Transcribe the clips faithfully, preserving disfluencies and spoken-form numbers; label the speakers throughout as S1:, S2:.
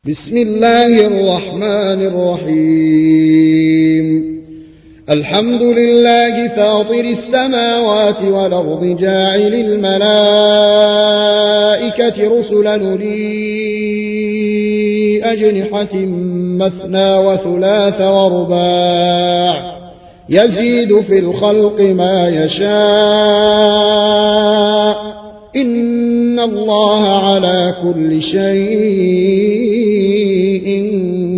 S1: بسم الله الرحمن الرحيم الحمد لله فاطر السماوات والأرض جاعل الملائكة رسلا أولي أجنحة مثنى وثلاث ورباع يزيد في الخلق ما يشاء إن الله على كل شيء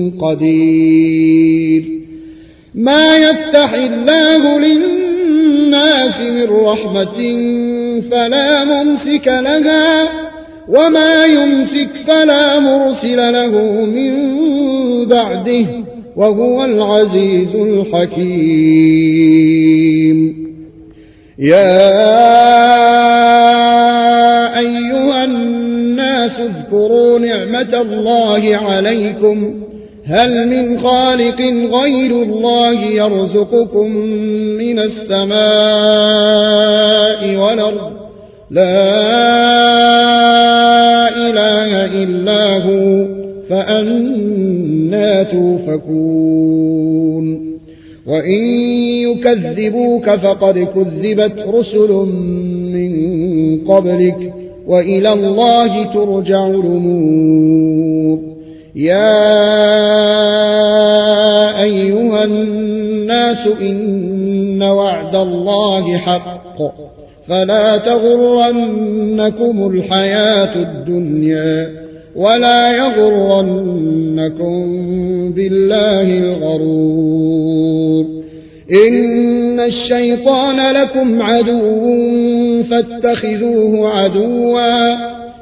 S1: قدير. ما يفتح الله للناس من رحمة فلا ممسك لها وما يمسك فلا مرسل له من بعده وهو العزيز الحكيم. يا أيها الناس اذكروا نعمة الله عليكم هل من خالق غير الله يرزقكم من السماء والأرض لا إله إلا هو فأنى توفكون. وإن يكذبوك فقد كذبت رسل من قبلك وإلى الله ترجع الأمور. يا أيها الناس إن وعد الله حق فلا تغرنكم الحياة الدنيا ولا يغرنكم بالله الغرور. إن الشيطان لكم عدو فاتخذوه عدوا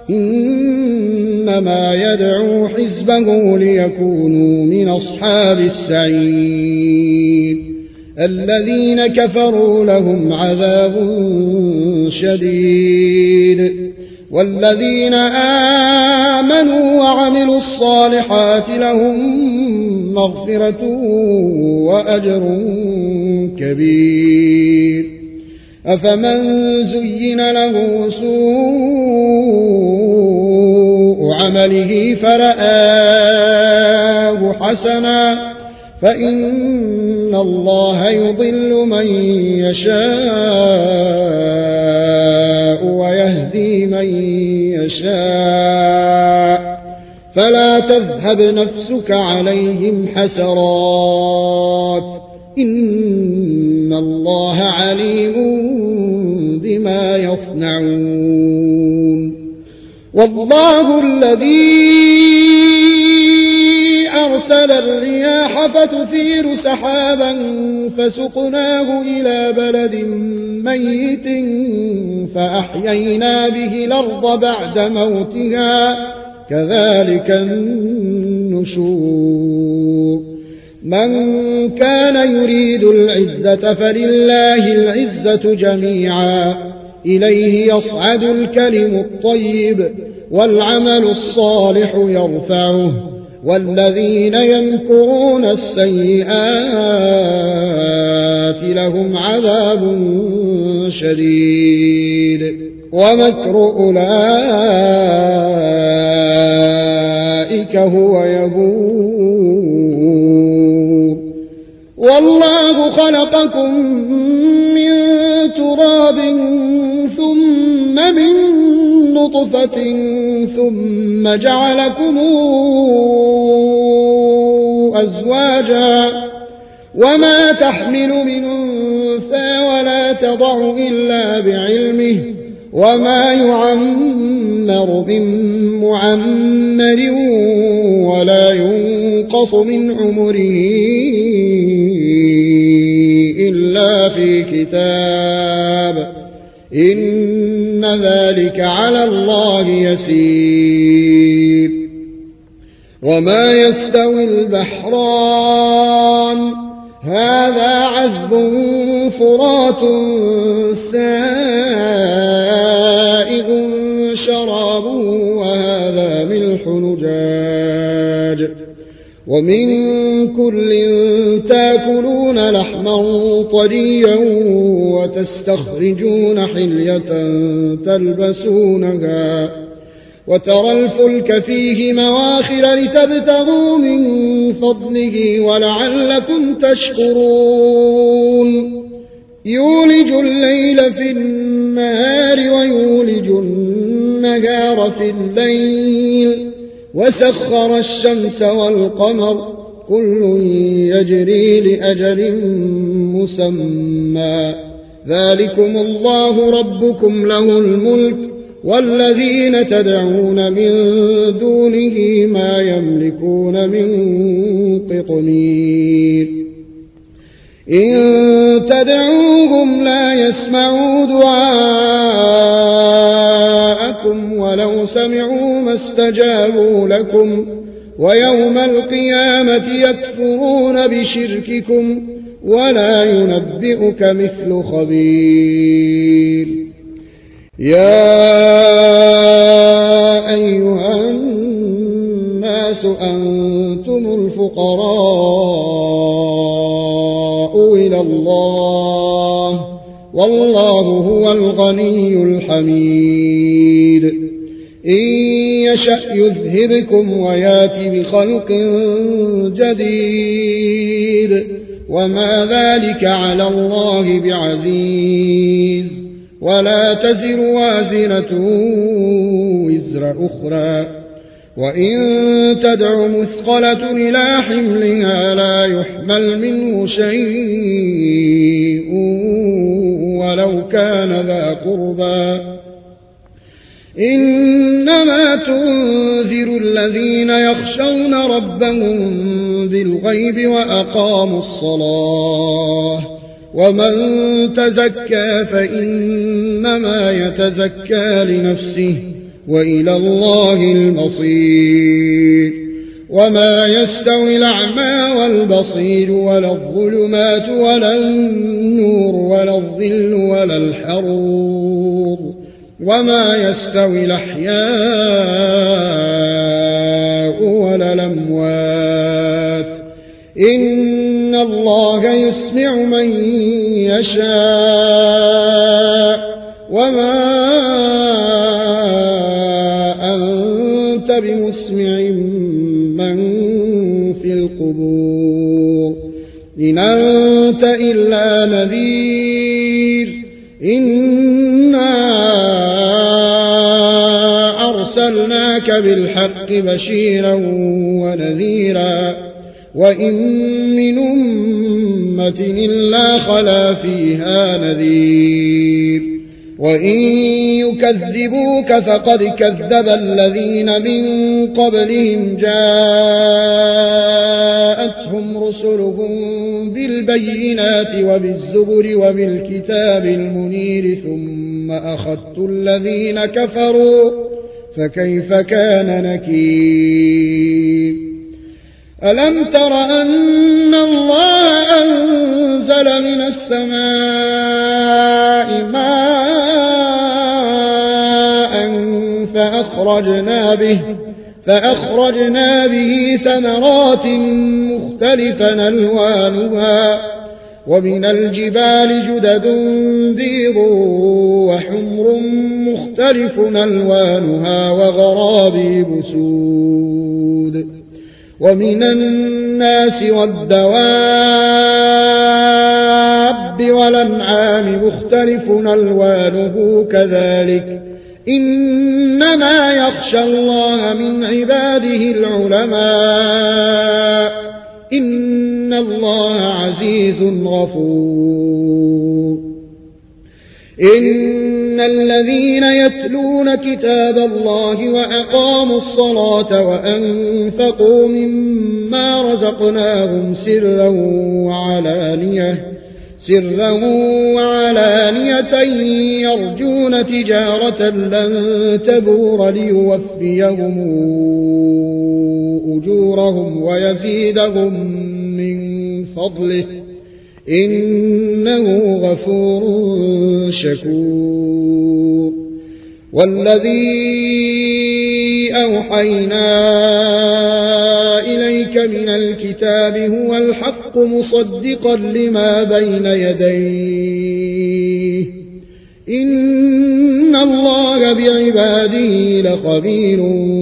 S1: إنما يدعو حزبه ليكونوا من أصحاب السعير. الذين كفروا لهم عذاب شديد والذين آمنوا وعملوا الصالحات لهم مغفرة وأجر كبير. أفمن زين له سوء عمله فرآه حسنا فإن الله يضل من يشاء ويهدي من يشاء فلا تذهب نفسك عليهم حسرات إن الله عليم بما يصنعون. والله الذي أرسل الرياح فتثير سحابا فسقناه إلى بلد ميت فأحيينا به الأرض بعد موتها كذلك النشور. من كان يريد العزة فلله العزة جميعا إليه يصعد الكلم الطيب والعمل الصالح يرفعه والذين يمكرون السيئات لهم عذاب شديد ومكر أولئك هو يبور. والله خلقكم من تراب ثم من نطفة ثم جعلكم أزواجا وما تحمل من أنثى ولا تضع إلا بعلمه وما يعمر من معمر ولا ينقص من عمره إلا في كتاب إن ذلك على الله يسير. وما يستوي البحران هذا عذب فرات سائغ شرابه وهذا ملح نجاج ومن كل تاكلون لحما طريا وتستخرجون حلية تلبسونها وترى الفلك فيه مواخر لتبتغوا من فضله ولعلكم تشكرون يولج الليل في النهار ويولج النهار في الليل وسخر الشمس والقمر كل يجري لأجل مسمى ذلكم الله ربكم له الملك والذين تدعون من دونه ما يملكون من قطمير إن تدعوهم لا يسمعوا دعاءكم ولو سمعوا ما استجابوا لكم ويوم القيامة يكفرون بشرككم ولا ينبئك مثل خبير يا أيها الناس أنتم الفقراء إلى الله والله هو الغني الحميد إن يشأ يذهبكم ويأتي بخلق جديد وما ذلك على الله بعزيز ولا تزر وازرة وزر أخرى وإن تدع مثقلة إلى حملها لا يحمل منه شيء ولو كان ذا قربى إنما تنذر الذين يخشون ربهم بالغيب وأقاموا الصلاة ومن تزكى فإنما يتزكى لنفسه وإلى الله المصير وما يستوي الأعمى والبصير ولا الظلمات ولا النور ولا الظل ولا الحرور وما يستوي الأحياء ولا الأموات إن الله يسمع من يشاء وما أنت بمسمع من في القبور إن أنت إلا نذير إنا أرسلناك بالحق بشيرا ونذيرا وإن من أمة إلا خلا فيها نذير وإن يكذبوك فقد كذب الذين من قبلهم جاءتهم رسلهم بالبينات وبالزبر وبالكتاب المنير ثم أخذت الذين كفروا فكيف كان نكير ألم تر أن الله أنزل من السماء ماء فأخرجنا به فأخرجنا به ثمرات مختلفا ألوانها ومن الجبال جدد بيض وحمر مختلف ألوانها وغرابيب سود ومن الناس والدواب والأنعام مختلف ألوانه كذلك إنما يخشى الله من عباده العلماء إن الله عزيز غفور إن الذين يتلون كتاب الله وأقاموا الصلاة وأنفقوا مما رزقناهم سرا وعلانية سرا وعلانية يرجون تجارة لن تبور ليوفيهم أجورهم ويزيدهم من فضله إنه غفور شكور والذي أوحينا إليك من الكتاب هو الحق مصدقا لما بين يديه إن الله بعباده لخبير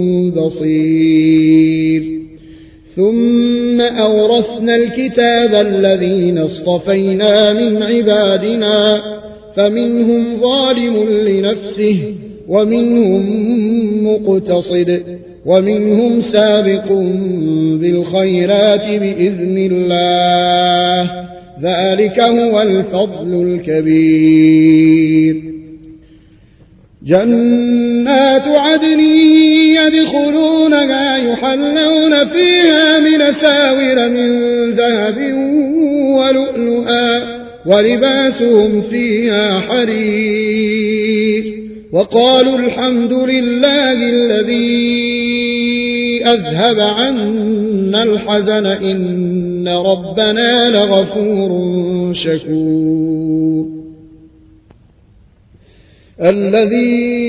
S1: بصير ثم أورثنا الكتاب الذين اصطفينا من عبادنا فمنهم ظالم لنفسه ومنهم مقتصد ومنهم سابق بالخيرات بإذن الله ذلك هو الفضل الكبير جنات عدن يدخلونها يحلون فيها من أساور من ذهب ولؤلؤا ولباسهم فيها حرير وقالوا الحمد لله الذي أذهب عنا الحزن إن ربنا لغفور شكور الذي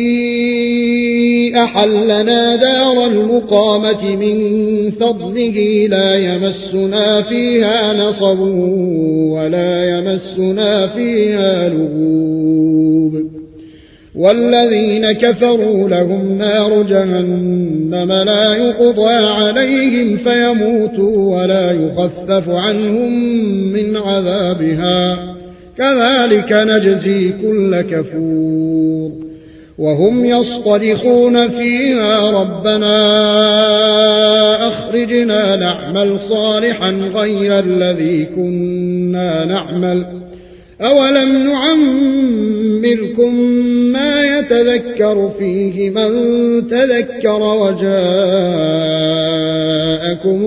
S1: أحلنا دار المقامة من فضله لا يمسنا فيها نصب ولا يمسنا فيها لغوب والذين كفروا لهم نار جهنم لا يقضى عليهم فيموتوا ولا يخفف عنهم من عذابها كذلك نجزي كل كفور وهم يصطرخون فيها ربنا أخرجنا نعمل صالحا غير الذي كنا نعمل أولم نعمركم ما يتذكر فيه من تذكر وجاءكم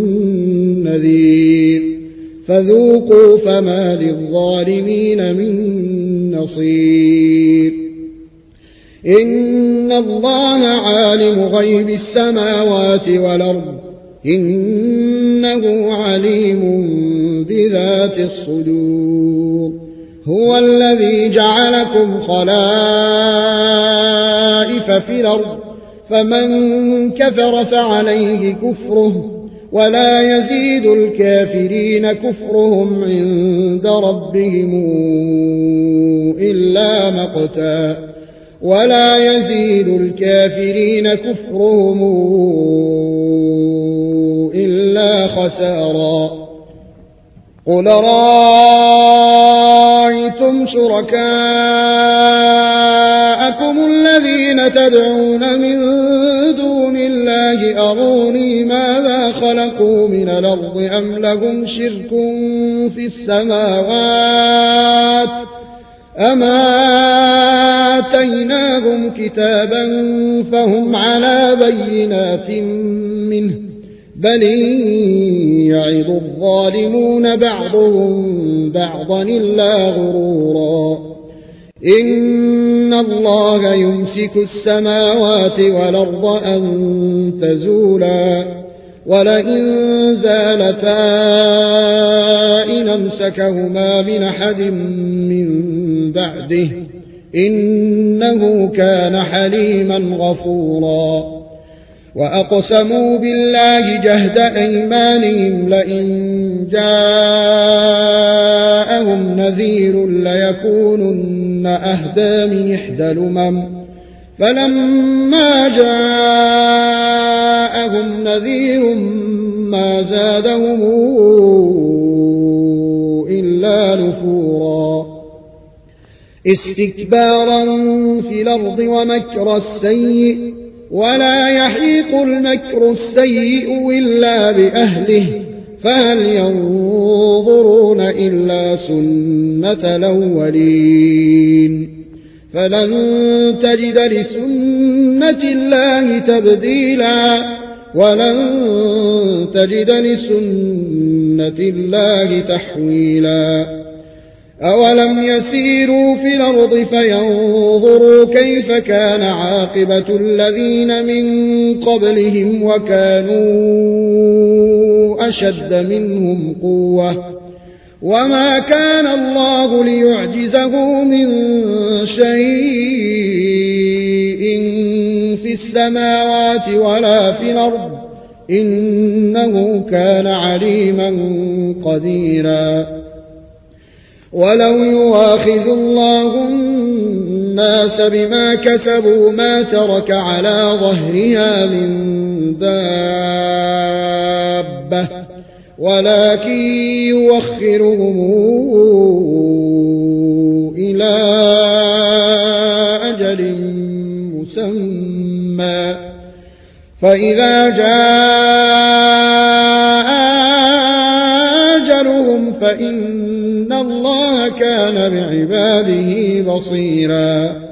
S1: النذير فذوقوا فما للظالمين من نصير إن الله عالم غيب السماوات والأرض إنه عليم بذات الصدور هو الذي جعلكم خلائف في الأرض فمن كفر فعليه كفره ولا يزيد الكافرين كفرهم عند ربهم إلا مقتا ولا يزيد الكافرين كفرهم إلا خسارا قل رأيتم شركاءكم الذين تدعون من دون الله أروني ماذا خلقوا من الأرض أم لهم شرك في السماوات أما آتيناهم كتابا فهم على بينات منه بل يعظ الظالمون بعضهم بعضا إلا غرورا إن الله يمسك السماوات والأرض أن تزولا ولئن زالتا إن أمسكهما من أحد من بعده إنه كان حليما غفورا وأقسموا بالله جهد أيمانهم لئن جاءهم نذير ليكونن أهدى من إحدى الأمم فلما جاءهم نذير ما زادهم إلا نفورا استكبارا في الأرض ومكر السيء ولا يحيق المكر السيء إلا بأهله فهل ينظرون إلا سنة الأولين فلن تجد لسنة الله تبديلا ولن تجد لسنة الله تحويلا أولم يسيروا في الأرض فينظروا كيف كان عاقبة الذين من قبلهم وكانوا أشد منهم قوة وما كان الله ليعجزه من شيء في السماوات ولا في الأرض إنه كان عليما قديرا ولو يواخذ الله الناس بما كسبوا ما ترك على ظهرها من دابة ولكن يوخرهم إلى أجل مسمى فإذا جاء أجلهم فإن الله كان بعباده بصيرا